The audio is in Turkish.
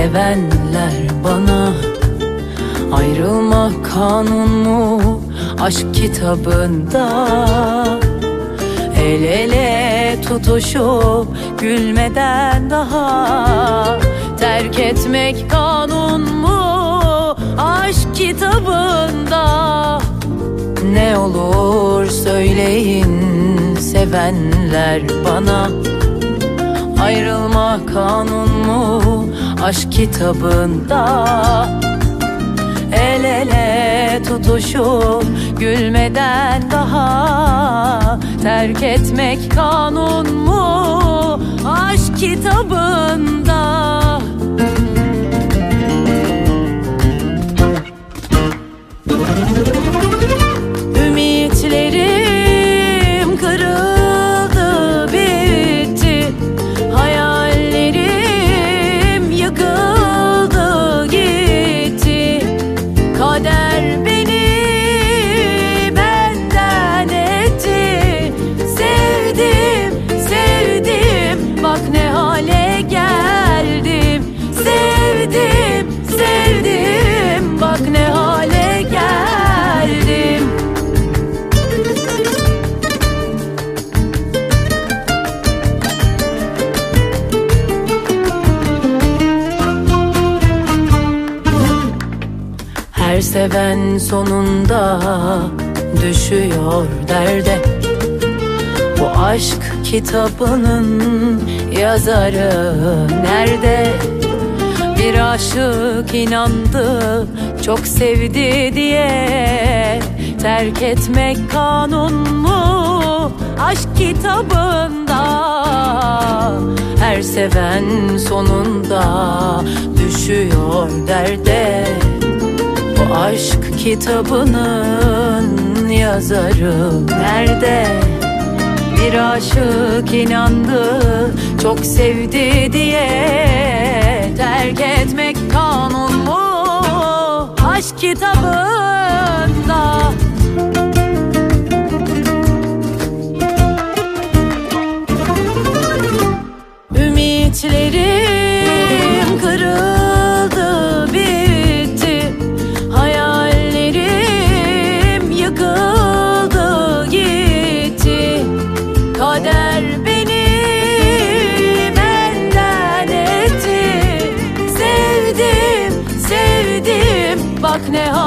sevenler bana ayrılmak kanun mu aşk kitabında? El ele tutuşup gülmeden daha terk etmek kanun mu aşk kitabında? Ne olur söyleyin sevenler bana, ayrılmak kanun mu aşk kitabında? El ele tutuşup gülmeden daha terk etmek kanun mu aşk kitabında? Ümitlerim kırıldı, bitti. Hayallerim yıkıldı, gitti. Kader beni benden etti. Sevdim, sevdim, bak ne hale geldim. Sevdim, sevdim, bak ne hale geldim. Her seven sonunda düşüyor derde. Bu aşk kitabının yazarı nerede? Bir aşık inandı, çok sevdi diye terk etmek kanun mu aşk kitabında? Her seven sonunda düşüyor derde. Bu aşk kitabının yazarı nerede? Bir aşık inandı, çok sevdi diye terk etmek kanun mu aşk kitabında? Ümitlerim kırıldı, bitti. Hayallerim yıkıldı, gitti. Kader beni benden etti. Sevdim, sevdim, bak ne